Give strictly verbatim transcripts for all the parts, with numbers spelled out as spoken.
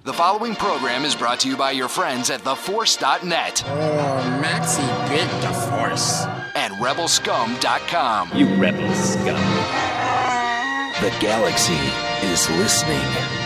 The following program is brought to you by your friends at the force dot net. Oh, Maxie bit the Force. And rebel scum dot com. You rebel scum. The galaxy is listening.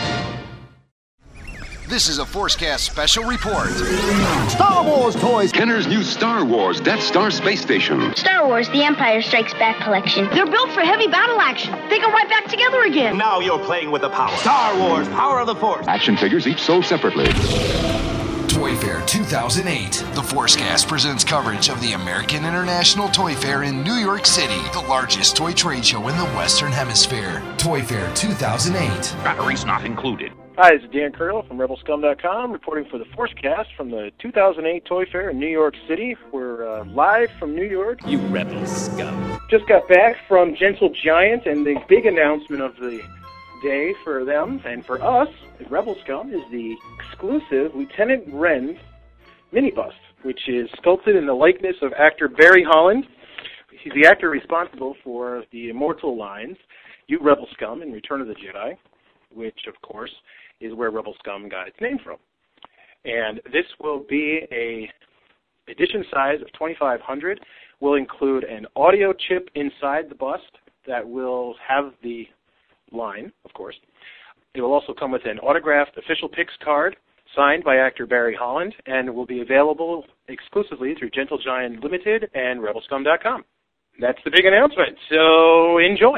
This is a ForceCast special report. Star Wars toys. Kenner's new Star Wars Death Star Space Station. Star Wars The Empire Strikes Back collection. They're built for heavy battle action. They go right back together again. Now you're playing with the power. Star Wars, Power of the Force. Action figures each sold separately. Toy Fair two thousand eight. The ForceCast presents coverage of the American International Toy Fair in New York City, the largest toy trade show in the Western Hemisphere. Toy Fair two thousand eight. Batteries not included. Hi, this is Dan Curl from rebel scum dot com, reporting for the ForceCast from the two thousand eight Toy Fair in New York City. We're uh, live from New York. You rebel scum. Just got back from Gentle Giant, and the big announcement of the day for them and for us at Rebel Scum is the exclusive Lieutenant Ren mini bust, which is sculpted in the likeness of actor Barry Holland. He's the actor responsible for the Immortal lines, You Rebel Scum in Return of the Jedi, which, of course, is where Rebel Scum got its name from. And this will be a edition size of twenty-five hundred. Will include an audio chip inside the bust that will have the line, of course. It will also come with an autographed official Pix card signed by actor Barry Holland, and will be available exclusively through Gentle Giant Limited and rebel scum dot com. That's the big announcement, so enjoy.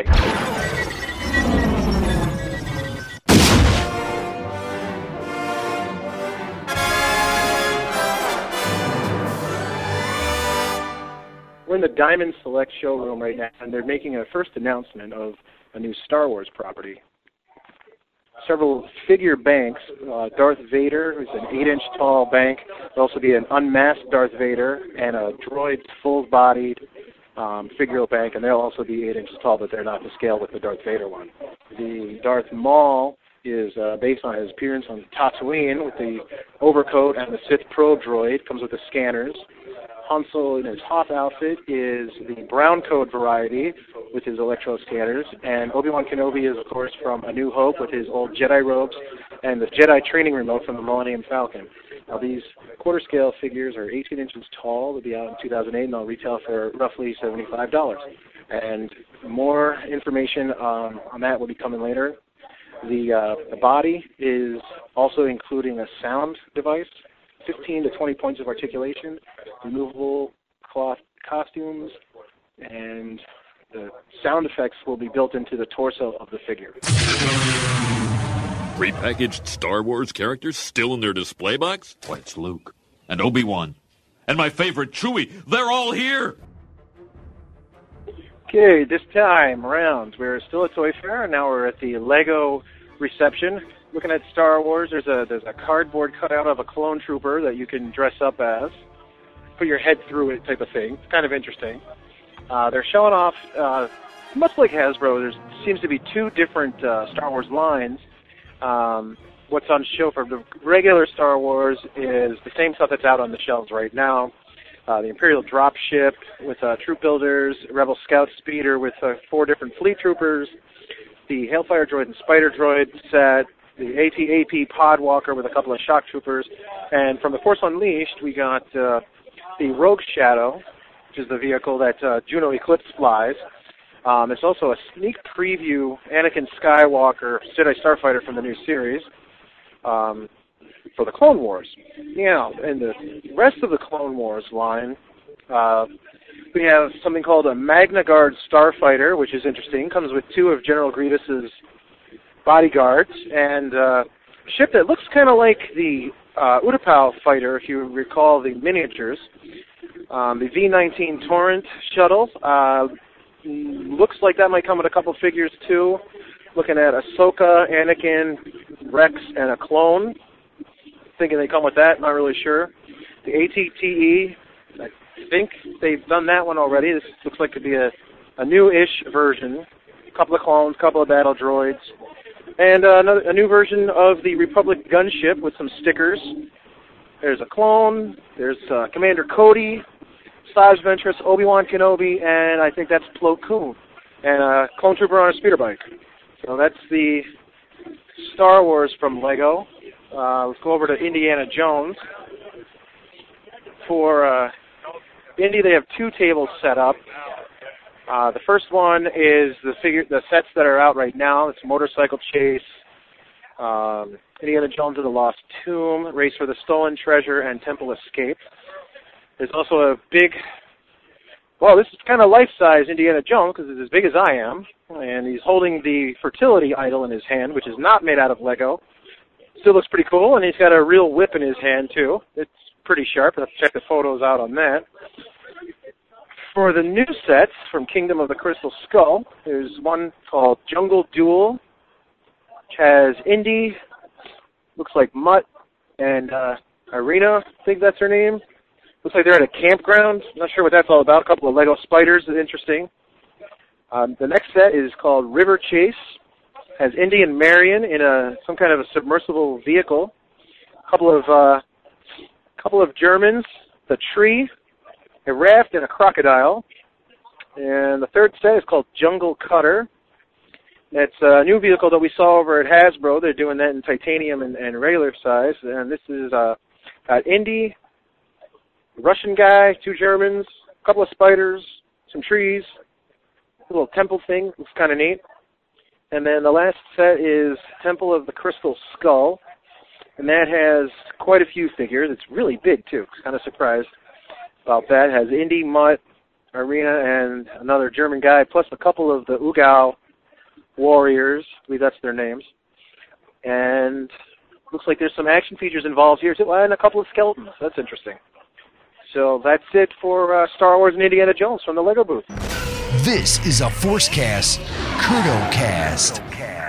We're in the Diamond Select showroom right now, and they're making a first announcement of a new Star Wars property. Several figure banks, uh, Darth Vader, who's an eight-inch tall bank. There'll also be an unmasked Darth Vader and a droid full-bodied um, figural bank, and they'll also be eight inches tall, but they're not to scale with the Darth Vader one. The Darth Maul is uh, based on his appearance on Tatooine with the overcoat and the Sith Pro droid. Comes with the scanners. Han Solo in his Hoth outfit is the brown coat variety with his electro scanners, and Obi-Wan Kenobi is, of course, from A New Hope with his old Jedi robes and the Jedi training remote from the Millennium Falcon. Now, these quarter-scale figures are eighteen inches tall. They'll be out in two thousand eight, and they'll retail for roughly seventy-five dollars. And more information um, on that will be coming later. The, uh, the body is also including a sound device, fifteen to twenty points of articulation, removable cloth costumes, and the sound effects will be built into the torso of the figure. Repackaged Star Wars characters still in their display box? Why, it's Luke. And Obi-Wan. And my favorite, Chewie. They're all here! Okay, this time around, we're still at Toy Fair, and now we're at the Lego reception. Looking at Star Wars, there's a there's a cardboard cutout of a clone trooper that you can dress up as, put your head through it type of thing. It's kind of interesting. Uh, they're showing off, uh, much like Hasbro, there seems to be two different uh, Star Wars lines. Um, what's on show for the regular Star Wars is the same stuff that's out on the shelves right now. Uh, the Imperial Dropship with uh, Troop Builders, Rebel Scout Speeder with uh, four different Fleet Troopers, the Hailfire Droid and Spider Droid set, the A T A P Podwalker with a couple of Shock Troopers, and from The Force Unleashed, we got uh, the Rogue Shadow, which is the vehicle that uh, Juno Eclipse flies. Um, it's also a sneak preview Anakin Skywalker Jedi Starfighter from the new series um, for the Clone Wars. Now, in the rest of the Clone Wars line, uh, we have something called a Magna Guard Starfighter, which is interesting. Comes with two of General Grievous's bodyguards, and uh, a ship that looks kind of like the uh, Utapau fighter, if you recall the miniatures. Um, the V nineteen Torrent shuttle uh, looks like that might come with a couple figures too. Looking at Ahsoka, Anakin, Rex, and a clone. Thinking they come with that, not really sure. The A T T E, I think they've done that one already. This looks like it could be a, a new-ish version. A couple of clones, a couple of battle droids. And uh, another, a new version of the Republic gunship with some stickers. There's a clone, there's uh, Commander Cody, Saj Ventress, Obi-Wan Kenobi, and I think that's Plo Koon. And a clone trooper on a speeder bike. So that's the Star Wars from Lego. Uh, let's go over to Indiana Jones. For uh, Indy, they have two tables set up. Uh, the first one is the figure, the sets that are out right now. It's Motorcycle Chase, um, Indiana Jones and the Lost Tomb, Race for the Stolen Treasure, and Temple Escape. There's also a big, well, this is kind of life-size Indiana Jones because it's as big as I am, and he's holding the fertility idol in his hand, which is not made out of Lego. Still looks pretty cool, and he's got a real whip in his hand, too. It's pretty sharp. I'll have to check the photos out on that. For the new sets from Kingdom of the Crystal Skull, there's one called Jungle Duel, which has Indy, looks like Mutt, and uh, Irina, I think that's her name. Looks like they're at a campground. Not sure what that's all about. A couple of Lego spiders is interesting. Um, the next set is called River Chase. Has Indy and Marion in a some kind of a submersible vehicle. A couple of uh, couple of Germans, the tree, a raft, and a crocodile. And the third set is called Jungle Cutter. It's a new vehicle that we saw over at Hasbro. They're doing that in titanium and, and regular size. And this is uh, got Indy, a Russian guy, two Germans, a couple of spiders, some trees, a little temple thing. Looks kind of neat. And then the last set is Temple of the Crystal Skull. And that has quite a few figures. It's really big, too. I'm kind of surprised about that. It has Indy, Mutt, Irina, and another German guy, plus a couple of the Ugao warriors. I believe that's their names. And looks like there's some action features involved here, too, and a couple of skeletons. That's interesting. So that's it for uh, Star Wars and Indiana Jones from the Lego booth. This is a ForceCast CurdoCast.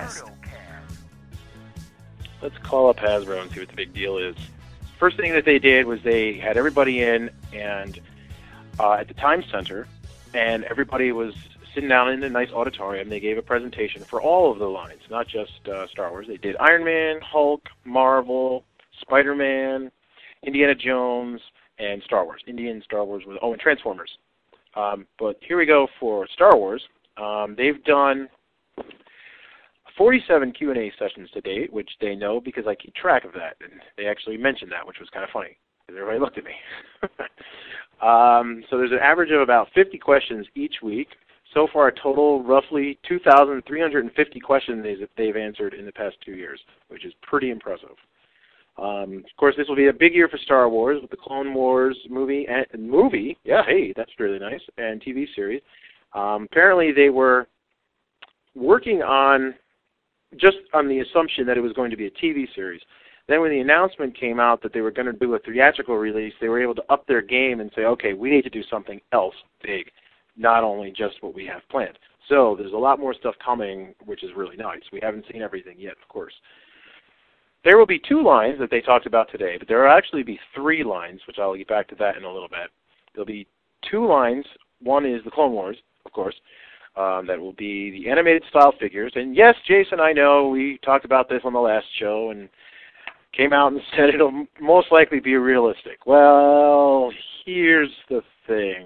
Let's call up Hasbro and see what the big deal is. First thing that they did was they had everybody in and uh, at the Time Center, and everybody was sitting down in a nice auditorium. They gave a presentation for all of the lines, not just uh, Star Wars. They did Iron Man, Hulk, Marvel, Spider-Man, Indiana Jones, and Star Wars. Indian Star Wars was, oh, and Transformers. Um, but here we go for Star Wars. Um, they've done forty-seven Q and A sessions to date, which they know because I keep track of that. And they actually mentioned that, which was kind of funny because everybody looked at me. um, so there's an average of about fifty questions each week. So far, a total roughly two thousand three hundred fifty questions they've answered in the past two years, which is pretty impressive. Um, of course, this will be a big year for Star Wars with the Clone Wars movie, and movie, yeah, hey, that's really nice, and T V series. Um, apparently, they were working on just on the assumption that it was going to be a T V series. Then when the announcement came out that they were going to do a theatrical release, they were able to up their game and say, okay, we need to do something else big, not only just what we have planned. So there's a lot more stuff coming, which is really nice. We haven't seen everything yet, of course. There will be two lines that they talked about today, but there will actually be three lines, which I'll get back to that in a little bit. There'll be two lines. One is the Clone Wars, of course. Um, that will be the animated style figures. And yes, Jason, I know we talked about this on the last show and came out and said it'll most likely be realistic. Well, here's the thing.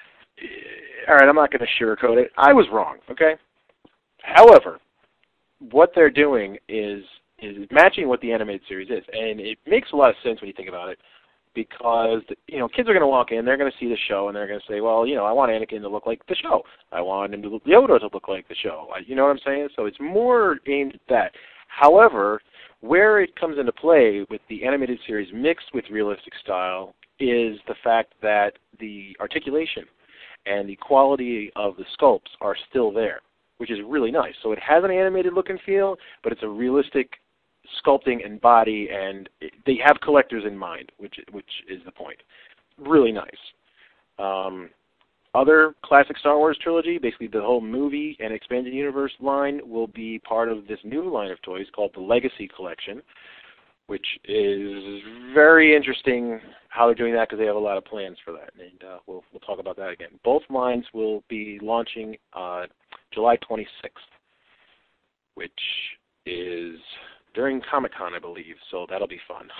All right, I'm not going to sugarcoat it. I was wrong, okay? However, what they're doing is is matching what the animated series is. And it makes a lot of sense when you think about it because, you know, kids are going to walk in, they're going to see the show, and they're going to say, well, you know, I want Anakin to look like the show. I want him to look, Yoda to look like the show. You know what I'm saying? So it's more aimed at that. However, where it comes into play with the animated series mixed with realistic style is the fact that the articulation and the quality of the sculpts are still there, which is really nice. So it has an animated look and feel, but it's a realistic sculpting and body, and it, they have collectors in mind, which which is the point. Really nice. Um, other classic Star Wars trilogy, basically the whole movie and expanded universe line, will be part of this new line of toys called the Legacy Collection, which is very interesting how they're doing that because they have a lot of plans for that, and uh, we'll we'll talk about that again. Both lines will be launching uh, July twenty-sixth, which is during Comic-Con, I believe, so that'll be fun.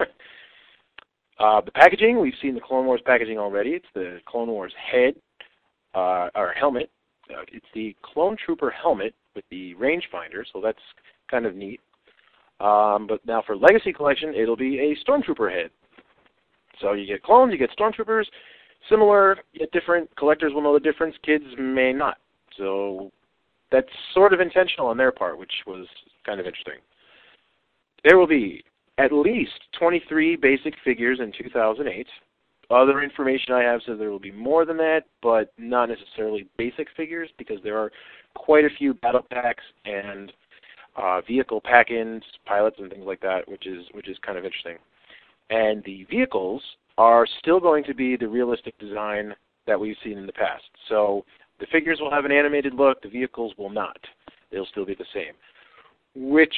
uh, the packaging, we've seen the Clone Wars packaging already. It's the Clone Wars head, uh, or helmet. Uh, it's the Clone Trooper helmet with the rangefinder, so that's kind of neat. Um, but now for Legacy Collection, it'll be a Stormtrooper head. So you get clones, you get Stormtroopers, similar yet different. Collectors will know the difference. Kids may not. So that's sort of intentional on their part, which was kind of interesting. There will be at least twenty-three basic figures in two thousand eight. Other information I have says there will be more than that, but not necessarily basic figures, because there are quite a few battle packs and uh, vehicle pack-ins, pilots, and things like that, which is which is kind of interesting. And the vehicles are still going to be the realistic design that we've seen in the past. So the figures will have an animated look, the vehicles will not. They'll still be the same, which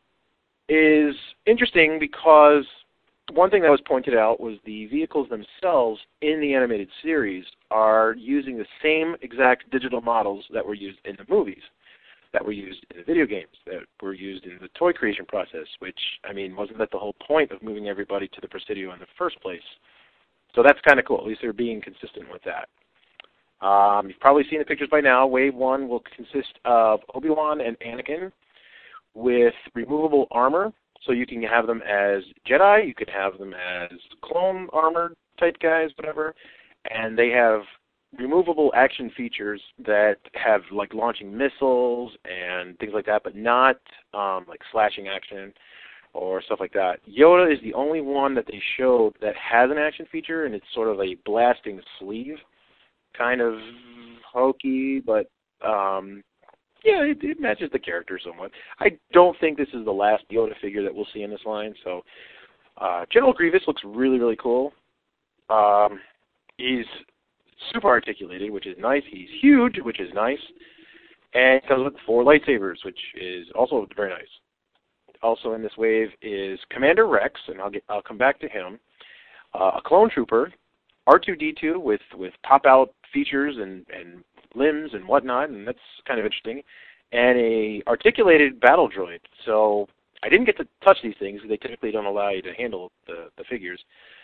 is interesting because one thing that was pointed out was the vehicles themselves in the animated series are using the same exact digital models that were used in the movies, that were used in the video games, that were used in the toy creation process, which, I mean, wasn't that the whole point of moving everybody to the Presidio in the first place? So that's kind of cool. At least they're being consistent with that. Um, you've probably seen the pictures by now. Wave one will consist of Obi-Wan and Anakin with removable armor. So you can have them as Jedi, you could have them as clone armored type guys, whatever. And they have removable action features that have like launching missiles and things like that, but not um, like slashing action or stuff like that. Yoda is the only one that they showed that has an action feature, and it's sort of a blasting sleeve. Kind of hokey, but um, yeah, it, it matches the character somewhat. I don't think this is the last Yoda figure that we'll see in this line. So uh, General Grievous looks really, really cool. Um, he's super articulated, which is nice. He's huge, which is nice. And comes with four lightsabers, which is also very nice. Also in this wave is Commander Rex, and I'll get I'll come back to him. Uh, a clone trooper, R two D two with with pop out features and and limbs and whatnot, and that's kind of interesting. And a articulated battle droid. So I didn't get to touch these things. They typically don't allow you to handle the the figures.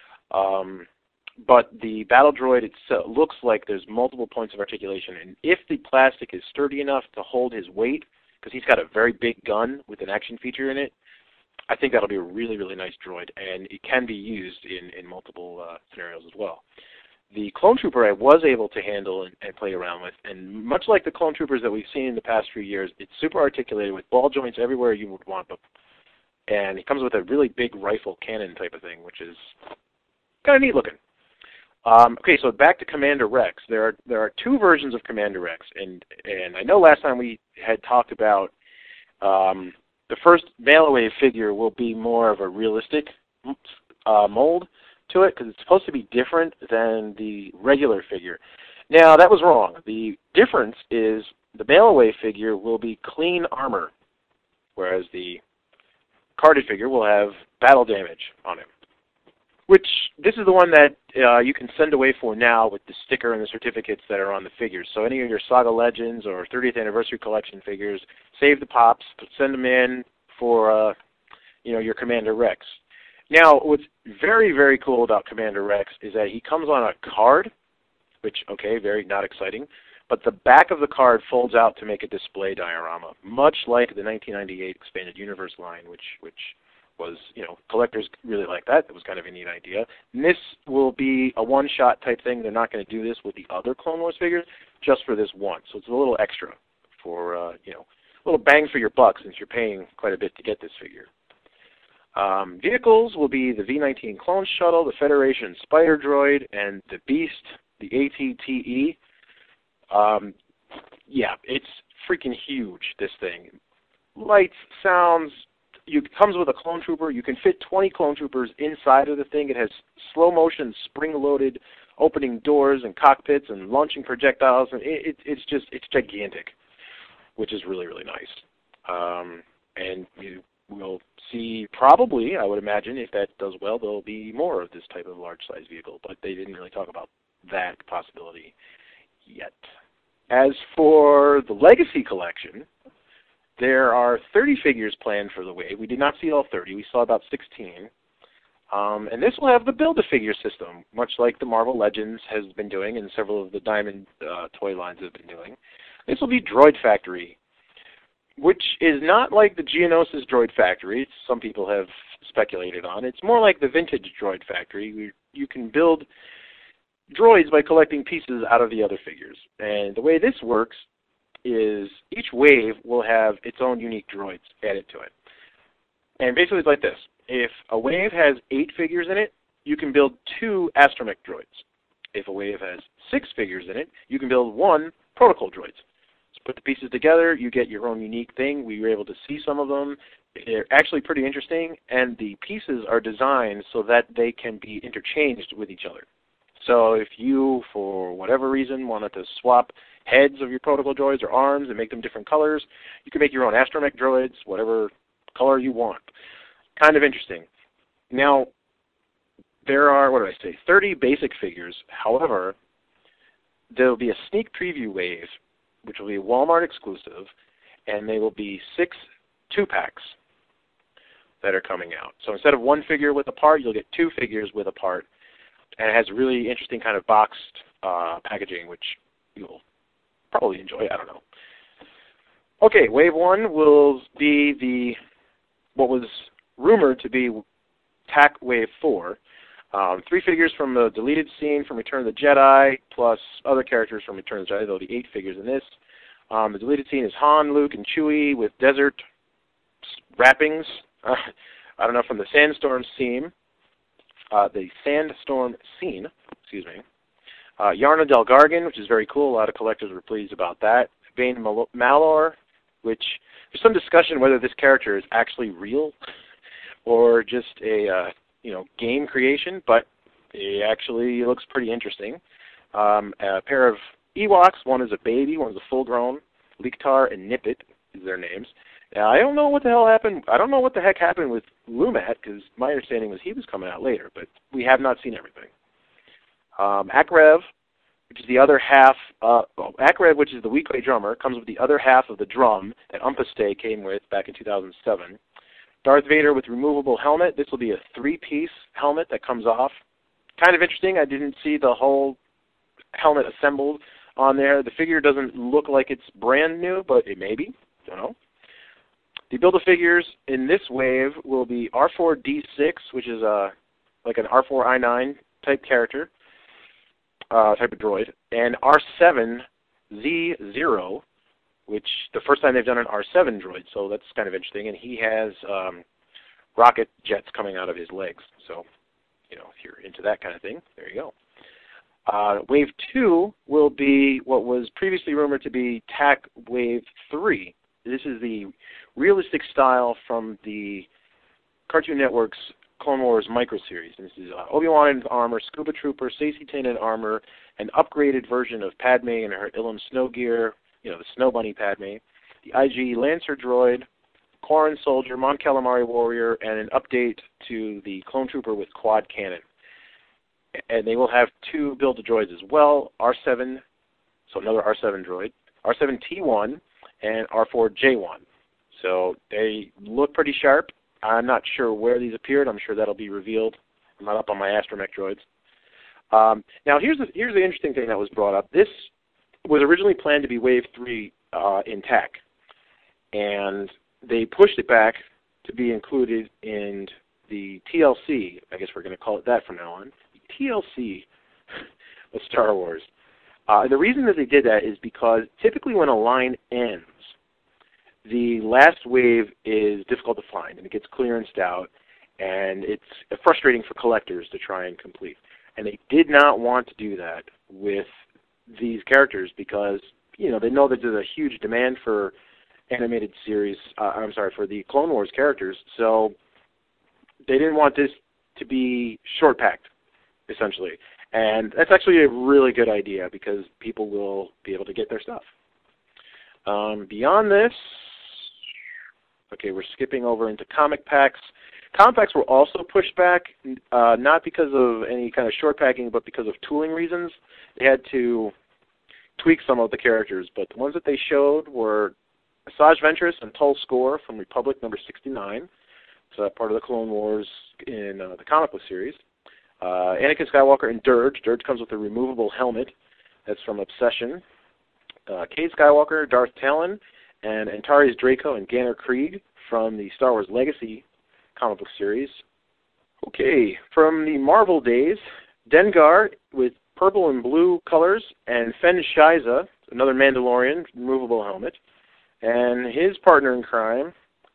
Um, but the battle droid itself looks like there's multiple points of articulation, and if the plastic is sturdy enough to hold his weight, because he's got a very big gun with an action feature in it, I think that'll be a really, really nice droid, and it can be used in, in multiple uh, scenarios as well. The Clone Trooper I was able to handle and, and play around with, and much like the Clone Troopers that we've seen in the past few years, it's super articulated with ball joints everywhere you would want them. And it comes with a really big rifle cannon type of thing, which is kind of neat looking. Um, okay, so back to Commander Rex. There are there are two versions of Commander Rex, and and I know last time we had talked about um, the first Mail-Away figure will be more of a realistic uh, mold to it because it's supposed to be different than the regular figure. Now that was wrong. The difference is the Mail-Away figure will be clean armor, whereas the carded figure will have battle damage on him. Which, this is the one that uh, you can send away for now with the sticker and the certificates that are on the figures. So any of your Saga Legends or thirtieth Anniversary Collection figures, save the pops, send them in for uh, you know, your Commander Rex. Now, what's very, very cool about Commander Rex is that he comes on a card, which, okay, very not exciting, but the back of the card folds out to make a display diorama, much like the nineteen ninety-eight Expanded Universe line, which which was, you know, collectors really like that. It was kind of a neat idea. And this will be a one-shot type thing. They're not going to do this with the other Clone Wars figures, just for this one. So it's a little extra for, uh, you know, a little bang for your buck since you're paying quite a bit to get this figure. Um, vehicles will be the V nineteen Clone Shuttle, the Federation Spider Droid, and the Beast, the A T T E. Um, yeah, it's freaking huge, this thing. Lights, sounds. It comes with a Clone Trooper. You can fit twenty Clone Troopers inside of the thing. It has slow-motion, spring-loaded opening doors and cockpits and launching projectiles. And it, it, it's just, it's gigantic, which is really, really nice. Um, and you will see probably, I would imagine, if that does well, there will be more of this type of large-size vehicle. But they didn't really talk about that possibility yet. As for the Legacy Collection, there are thirty figures planned for the wave. We did not see all thirty. We saw about sixteen. Um, and this will have the Build-A-Figure system, much like the Marvel Legends has been doing and several of the Diamond uh, toy lines have been doing. This will be Droid Factory, which is not like the Geonosis Droid Factory, some people have speculated on. It's more like the Vintage Droid Factory, where you can build droids by collecting pieces out of the other figures. And the way this works is each wave will have its own unique droids added to it. And basically it's like this. If a wave has eight figures in it, you can build two astromech droids. If a wave has six figures in it, you can build one protocol droid. So put the pieces together, you get your own unique thing. We were able to see some of them. They're actually pretty interesting, and the pieces are designed so that they can be interchanged with each other. So if you, for whatever reason, wanted to swap heads of your protocol droids or arms and make them different colors, you can make your own astromech droids, whatever color you want. Kind of interesting. Now, there are, what did I say, thirty basic figures. However, there will be a sneak preview wave, which will be Walmart exclusive, and they will be six two-packs that are coming out. So instead of one figure with a part, you'll get two figures with a part, and it has a really interesting kind of boxed uh, packaging, which you'll probably enjoy. I don't know. Okay, wave one will be the what was rumored to be T A C Wave four. Um, three figures from the deleted scene from Return of the Jedi, plus other characters from Return of the Jedi. There'll be eight figures in this. Um, the deleted scene is Han, Luke, and Chewie with desert wrappings. Uh, I don't know, from the Sandstorm scene. Uh, the Sandstorm scene, excuse me. Uh, Yarna Del Gargan, which is very cool. A lot of collectors were pleased about that. Bane Mal- Malor, which there's some discussion whether this character is actually real or just a uh, you know game creation, but it actually looks pretty interesting. Um, a pair of Ewoks. One is a baby, one is a full-grown. Liktar and Nippet is their names. Now, I don't know what the hell happened. I don't know what the heck happened with Lumat, because my understanding was he was coming out later, but we have not seen everything. Um, Akrev, which is the other half, uh, well, Akrev, which is the Weequay drummer, comes with the other half of the drum that Umpastay came with back in two thousand seven. Darth Vader with removable helmet. This will be a three-piece helmet that comes off. Kind of interesting. I didn't see the whole helmet assembled on there. The figure doesn't look like it's brand new, but it may be. Don't know. The Build-A-Figures in this wave will be R four D six, which is a like an R four I nine type character, uh, type of droid, and R seven Z zero, which the first time they've done an R seven droid, so that's kind of interesting. And he has um, rocket jets coming out of his legs. So, you know, if you're into that kind of thing, there you go. Uh, wave two will be what was previously rumored to be T A C Wave three. This is the realistic style from the Cartoon Network's Clone Wars micro-series. This is uh, Obi-Wan in armor, Scuba Trooper, Saesee Tiin in armor, an upgraded version of Padme in her Ilum snow gear, you know, the Snow Bunny Padme, the I G Lancer droid, Quarren Soldier, Mon Calamari Warrior, and an update to the Clone Trooper with quad cannon. And they will have two Build-A-Droids as well, R seven, so another R seven droid, R seven T one, and R four J one. So they look pretty sharp. I'm not sure where these appeared. I'm sure that'll be revealed. I'm not up on my astromech droids. Um, now, here's the, here's the interesting thing that was brought up. This was originally planned to be Wave three uh, in T A C, and they pushed it back to be included in the T L C. I guess we're going to call it that from now on. The T L C of Star Wars. Uh, the reason that they did that is because typically when a line ends, the last wave is difficult to find, and it gets clearanced out, and it's frustrating for collectors to try and complete. And they did not want to do that with these characters because, you know, they know that there's a huge demand for animated series, uh, I'm sorry, for the Clone Wars characters, so they didn't want this to be short-packed, essentially. And that's actually a really good idea because people will be able to get their stuff. Um, beyond this, okay, we're skipping over into comic packs. Comic packs were also pushed back, uh, not because of any kind of short packing, but because of tooling reasons. They had to tweak some of the characters, but the ones that they showed were Asajj Ventress and Tull Score from Republic number sixty-nine. It's uh, part of the Clone Wars in uh, the comic book series. Uh, Anakin Skywalker and Dirge. Dirge comes with a removable helmet. That's from Obsession. Uh, Cade Skywalker, Darth Talon, and Antares Draco and Ganner Krieg from the Star Wars Legacy comic book series. Okay, from the Marvel days, Dengar with purple and blue colors, and Fen Shiza, another Mandalorian, removable helmet, and his partner in crime,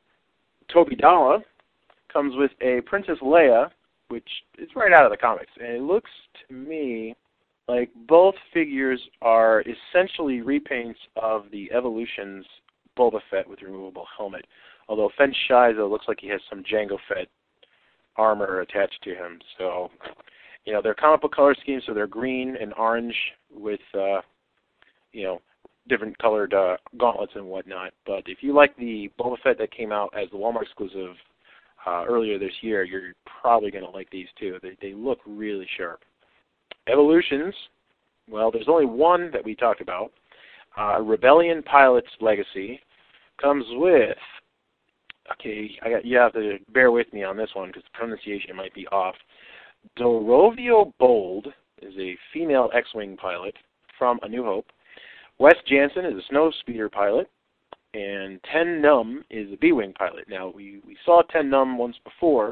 Toby Dalla, comes with a Princess Leia, which is right out of the comics, and it looks to me like both figures are essentially repaints of the Evolution's Boba Fett with removable helmet, although Fen Shiza looks like he has some Jango Fett armor attached to him. So, you know, they're comic book color schemes, so they're green and orange with, uh, you know, different colored uh, gauntlets and whatnot. But if you like the Boba Fett that came out as the Walmart exclusive uh, earlier this year, you're probably going to like these too. They, they look really sharp. Evolutions, well, there's only one that we talked about. Uh, Rebellion Pilot's Legacy comes with, okay, I got, you have to bear with me on this one because the pronunciation might be off. Dorovio Bold is a female X-Wing pilot from A New Hope. Wes Jansen is a snow speeder pilot, and Ten Numb is a B-Wing pilot. Now, we, we saw Ten Numb once before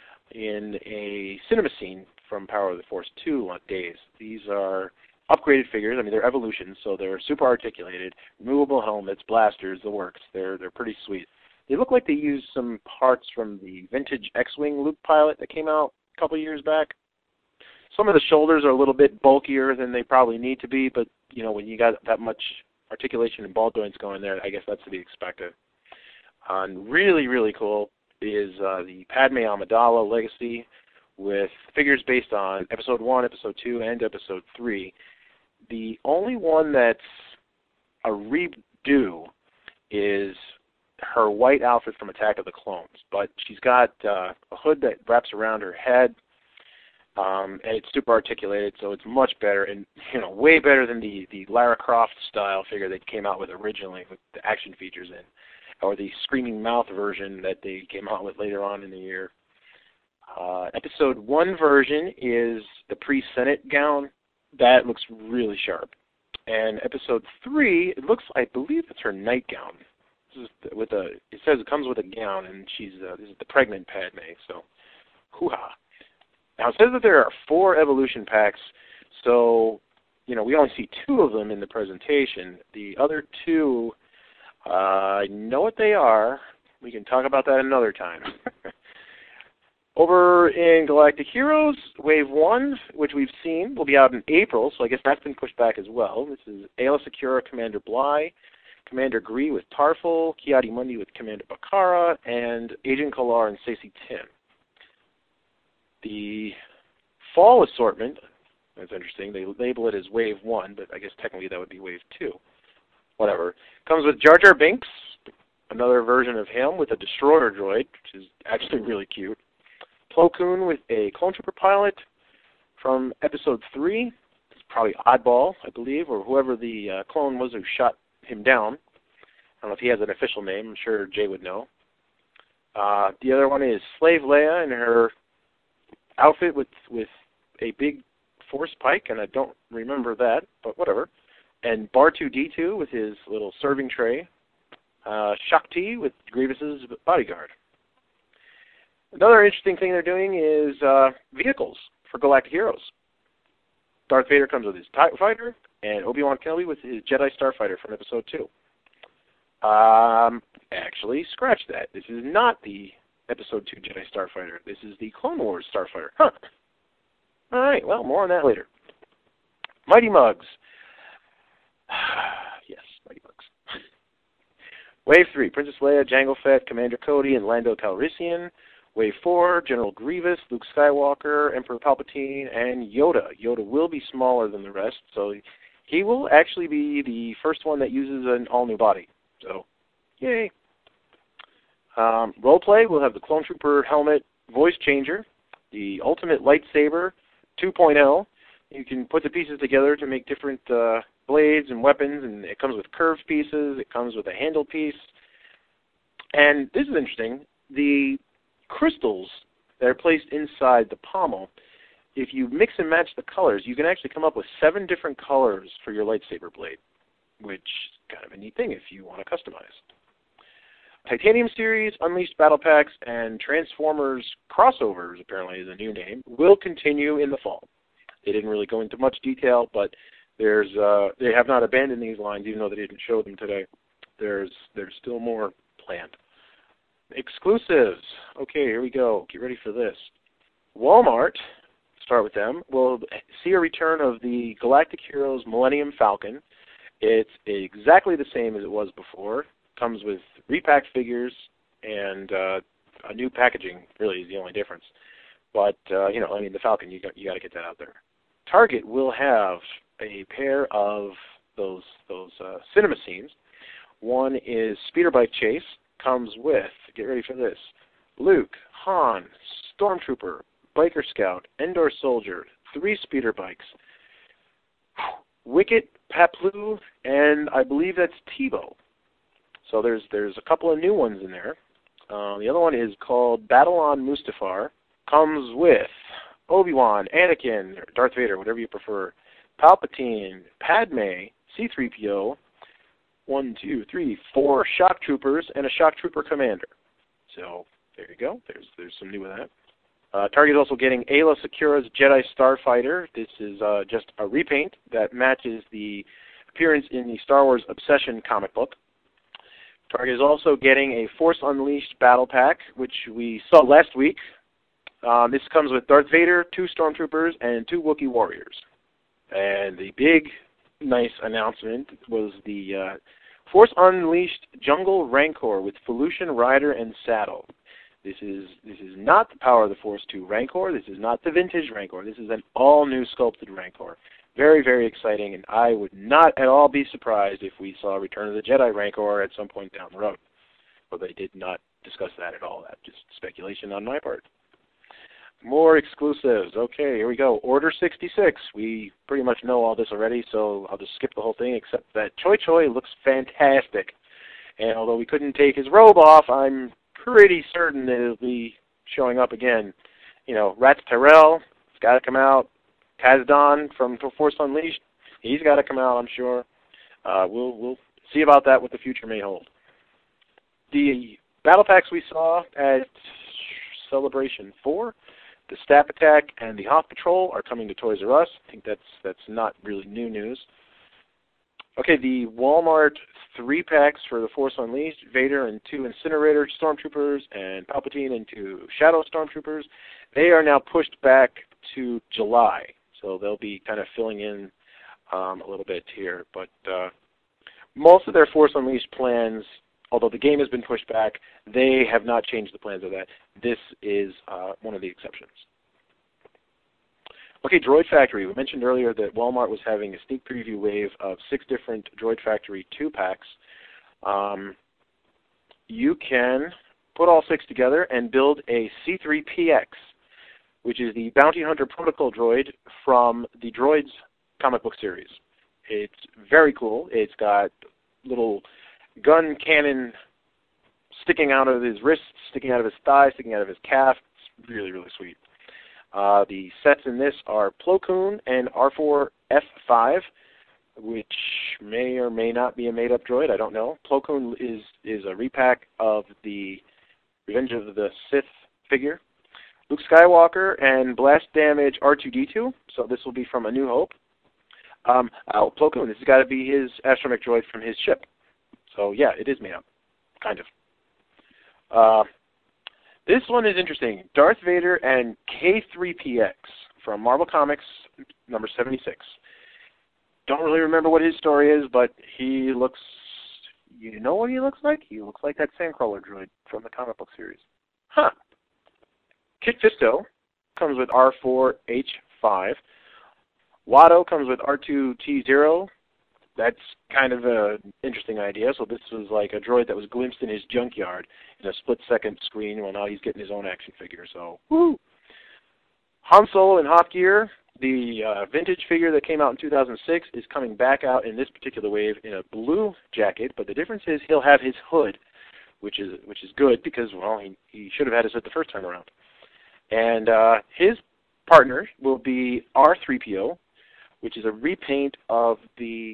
in a cinema scene from Power of the Force two days. These are upgraded figures. I mean, they're evolutions, so they're super articulated, removable helmets, blasters, the works. They're, they're pretty sweet. They look like they used some parts from the vintage X-Wing Luke pilot that came out a couple years back. Some of the shoulders are a little bit bulkier than they probably need to be, but, you know, when you got that much articulation and ball joints going there, I guess that's to be expected. Uh, and really, really cool is uh, the Padme Amidala Legacy with figures based on Episode one, Episode two, and Episode three. The only one that's a redo is her white outfit from Attack of the Clones, but she's got uh, a hood that wraps around her head, um, and it's super articulated, so it's much better, and you know, way better than the, the Lara Croft style figure they came out with originally with the action features in, or the Screaming Mouth version that they came out with later on in the year. Uh, episode one version is the pre-Senate gown. That looks really sharp. And episode three, it looks, I believe it's her nightgown. This is with a, it says it comes with a gown, and she's uh, this is the pregnant Padme. So, hoo-ha. Now it says that there are four evolution packs. So, you know, we only see two of them in the presentation. The other two, uh, I know what they are. We can talk about that another time. Over in Galactic Heroes, Wave one, which we've seen, will be out in April, so I guess that's been pushed back as well. This is Aayla Secura, Commander Bly, Commander Gree with Tarful, Ki-Adi-Mundi with Commander Bakara, and Agent Kalar and Stacey Tim. The fall assortment, that's interesting, they label it as Wave one, but I guess technically that would be Wave two. Whatever. Comes with Jar Jar Binks, another version of him with a destroyer droid, which is actually really cute. Plo Koon with a clone trooper pilot from Episode three. It's probably Oddball, I believe, or whoever the uh, clone was who shot him down. I don't know if he has an official name. I'm sure Jay would know. Uh, the other one is Slave Leia in her outfit with with a big force pike, and I don't remember that, but whatever. And Bar two D two with his little serving tray. Uh, Shakti with Grievous's bodyguard. Another interesting thing they're doing is uh, vehicles for Galactic Heroes. Darth Vader comes with his TIE Fighter, and Obi-Wan Kenobi with his Jedi Starfighter from Episode two. Um, actually, scratch that. This is not the Episode two Jedi Starfighter. This is the Clone Wars Starfighter. Huh. All right, well, more on that later. Mighty Mugs. Yes, Mighty Mugs. Wave three, Princess Leia, Jango Fett, Commander Cody, and Lando Calrissian. Wave four, General Grievous, Luke Skywalker, Emperor Palpatine, and Yoda. Yoda will be smaller than the rest, so he will actually be the first one that uses an all-new body. So, yay. Um, roleplay, we'll have the Clone Trooper helmet voice changer, the Ultimate Lightsaber two point oh. You can put the pieces together to make different uh, blades and weapons, and it comes with curved pieces, it comes with a handle piece. And this is interesting. The crystals that are placed inside the pommel, if you mix and match the colors, you can actually come up with seven different colors for your lightsaber blade. which is kind of a neat thing if you want to customize. Titanium Series, Unleashed Battle Packs, and Transformers Crossovers, apparently is a new name, will continue in the fall. They didn't really go into much detail, but there's uh, they have not abandoned these lines, even though they didn't show them today. There's there's still more planned. Exclusives. Okay, here we go. Get ready for this. Walmart, start with them, will see a return of the Galactic Heroes Millennium Falcon. It's exactly the same as it was before. Comes with repacked figures and uh, a new packaging, really is the only difference. But, uh, you know, I mean, the Falcon, you got, you got to get that out there. Target will have a pair of those those uh, cinema scenes. One is Speeder Bike Chase, comes with, get ready for this, Luke, Han, Stormtrooper, Biker Scout, Endor Soldier, three speeder bikes, Wicket, Paplu, and I believe that's Tebow. So there's there's a couple of new ones in there. Uh, the other one is called Battle on Mustafar. Comes with Obi-Wan, Anakin, Darth Vader, whatever you prefer, Palpatine, Padme, C three P O, one, two, three, four Shock Troopers, and a Shock Trooper Commander. So there you go. There's there's some new with that. Uh, Target is also getting Ayla Secura's Jedi Starfighter. This is uh, just a repaint that matches the appearance in the Star Wars Obsession comic book. Target is also getting a Force Unleashed Battle Pack, which we saw last week. Um, this comes with Darth Vader, two Stormtroopers, and two Wookiee Warriors. And the big, nice announcement was the uh, Force Unleashed Jungle Rancor with Felucian Rider and Saddle. This is this is not the Power of the Force two Rancor. This is not the vintage Rancor. This is an all-new sculpted Rancor. Very, very exciting, and I would not at all be surprised if we saw Return of the Jedi Rancor at some point down the road. But they did not discuss that at all. That's just speculation on my part. More exclusives. Okay, here we go. Order sixty-six. We pretty much know all this already, so I'll just skip the whole thing, except that Choi Choi looks fantastic. And although we couldn't take his robe off, I'm pretty certain that it'll be showing up again. You know, Rats Tyrell, it's got to come out. Kazdan from Force Unleashed, he's got to come out, I'm sure. Uh, we'll we'll see about that, what the future may hold. The battle packs we saw at Celebration four, the Staff Attack and the Hoth Patrol are coming to Toys R Us. I think that's that's not really new news. Okay, the Walmart three packs for the Force Unleashed, Vader and two Incinerator Stormtroopers and Palpatine and two Shadow Stormtroopers, they are now pushed back to July. So they'll be kind of filling in um, a little bit here. But uh, most of their Force Unleashed plans, although the game has been pushed back, they have not changed the plans of that. This is uh, one of the exceptions. Okay, Droid Factory. We mentioned earlier that Walmart was having a sneak preview wave of six different Droid Factory two packs. Um, you can put all six together and build a C three P X, which is the Bounty Hunter Protocol droid from the Droids comic book series. It's very cool. It's got little gun cannon sticking out of his wrists, sticking out of his thigh, sticking out of his calf. It's really, really sweet. Uh, the sets in this are Plo Koon and R four F five, which may or may not be a made-up droid. I don't know. Plo Koon is, is a repack of the Revenge of the Sith figure. Luke Skywalker and Blast Damage R two D two, so this will be from A New Hope. Um, oh, Plo Koon, this has got to be his astromech droid from his ship. So, yeah, it is made up, kind of. Uh, this one is interesting. Darth Vader and K three P X from Marvel Comics number seventy-six. Don't really remember what his story is, but he looks, you know what he looks like? He looks like that Sandcrawler droid from the comic book series. Huh. Kit Fisto comes with R four H five. Watto comes with R two T zero. That's kind of an interesting idea. So this was like a droid that was glimpsed in his junkyard in a split-second screen. Well, now he's getting his own action figure. So, woo! Han Solo in Hoth gear. The uh, vintage figure that came out in two thousand six is coming back out in this particular wave in a blue jacket. But the difference is he'll have his hood, which is which is good because, well, he, he should have had his hood the first time around. And uh, his partner will be R three P O, which is a repaint of the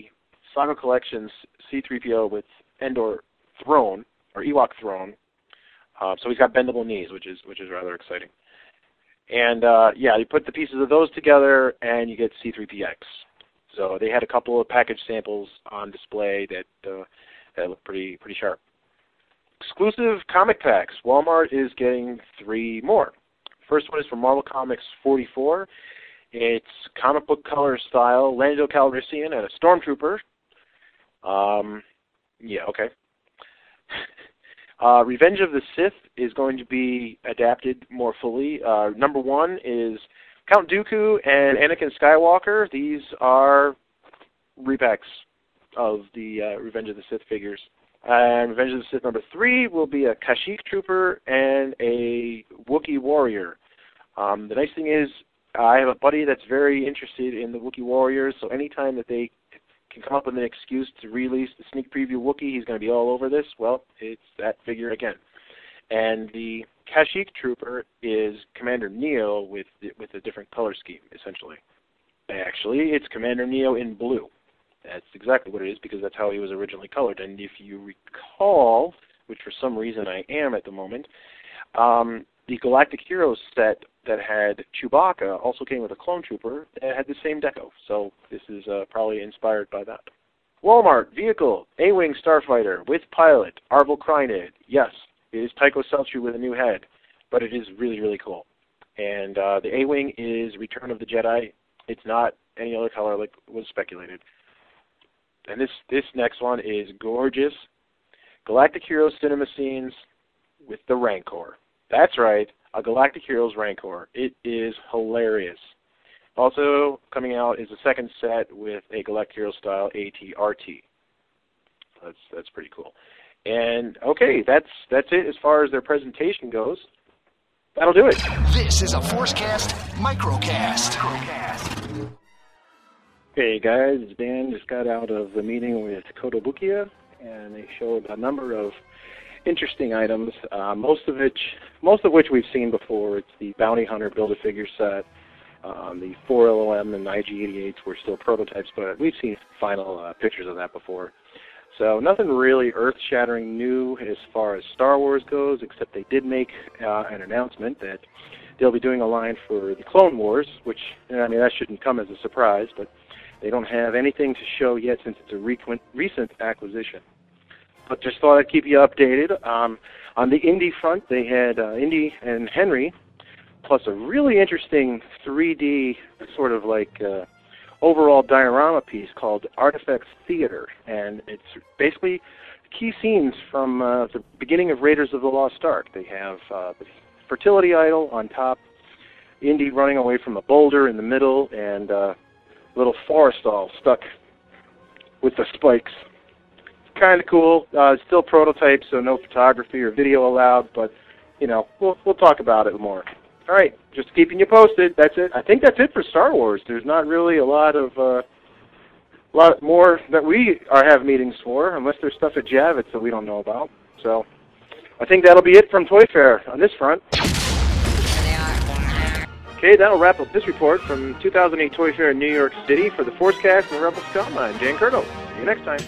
Saga Collections C three P O with Endor throne, or Ewok throne. Uh, so he's got bendable knees, which is which is rather exciting. And, uh, yeah, you put the pieces of those together, and you get C three P X. So they had a couple of package samples on display that, uh, that look pretty pretty sharp. Exclusive comic packs. Walmart is getting three more. First one is from Marvel Comics forty-four. It's comic book color style, Lando Calrissian and a Stormtrooper. Um, yeah, okay. uh, Revenge of the Sith is going to be adapted more fully. Uh, number one is Count Dooku and Anakin Skywalker. These are repacks of the uh, Revenge of the Sith figures. And Revenge of the Sith number three will be a Kashyyyk Trooper and a Wookiee Warrior. Um, the nice thing is, I have a buddy that's very interested in the Wookiee Warriors, so anytime that they can come up with an excuse to release the sneak preview Wookiee, he's going to be all over this. Well, it's that figure again. And the Kashyyyk Trooper is Commander Neo with with a different color scheme, essentially. Actually, it's Commander Neo in blue. That's exactly what it is, because that's how he was originally colored. And if you recall, which for some reason I am at the moment, um, the Galactic Heroes set that had Chewbacca also came with a clone trooper that had the same deco. So this is uh, probably inspired by that. Walmart vehicle, A-Wing Starfighter with pilot, Arvel Krynid. Yes, it is Tycho Celchi with a new head, but it is really, really cool. And uh, the A-Wing is Return of the Jedi. It's not any other color like was speculated. And this, this next one is gorgeous. Galactic Heroes Cinema Scenes with the Rancor. That's right, a Galactic Heroes Rancor. It is hilarious. Also coming out is a second set with a Galactic Heroes style A T R T. That's that's pretty cool. And okay, that's that's it as far as their presentation goes. That'll do it. This is a ForceCast Microcast. Microcast. Hey guys, it's Dan. Just got out of the meeting with Kotobukiya, and they showed a number of interesting items. Uh, most of which, most of which we've seen before. It's the Bounty Hunter Build-A-Figure set. Um, the four L O M and I G eighty-eights were still prototypes, but we've seen final uh, pictures of that before. So nothing really earth-shattering new as far as Star Wars goes, except they did make uh, an announcement that they'll be doing a line for the Clone Wars, which, I mean, that shouldn't come as a surprise, but they don't have anything to show yet since it's a recent acquisition. But just thought I'd keep you updated. Um, on the Indy front, they had uh, Indy and Henry, plus a really interesting three D sort of like uh, overall diorama piece called Artifacts Theater. And it's basically key scenes from uh, the beginning of Raiders of the Lost Ark. They have uh, the fertility idol on top, Indy running away from a boulder in the middle, and uh, little Forrestal stuck with the spikes. It's kind of cool. Uh, it's still prototype, so no photography or video allowed, but, you know, we'll, we'll talk about it more. All right, just keeping you posted. That's it. I think that's it for Star Wars. There's not really a lot of uh, a lot more that we are have meetings for, unless there's stuff at Javits that we don't know about. So I think that'll be it from Toy Fair on this front. Okay, that'll wrap up this report from two thousand eight Toy Fair in New York City. For the ForceCast and Rebel Scum, I'm Dan Curto. See you next time.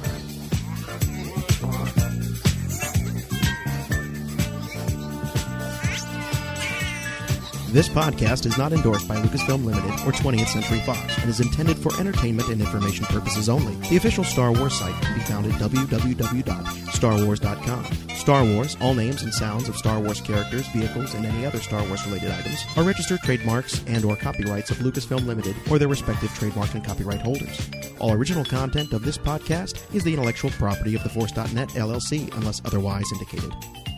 This podcast is not endorsed by Lucasfilm Limited or twentieth Century Fox and is intended for entertainment and information purposes only. The official Star Wars site can be found at w w w dot star wars dot com. Star Wars, all names and sounds of Star Wars characters, vehicles, and any other Star Wars-related items are registered trademarks and or copyrights of Lucasfilm Limited or their respective trademark and copyright holders. All original content of this podcast is the intellectual property of the Force dot net L L C unless otherwise indicated.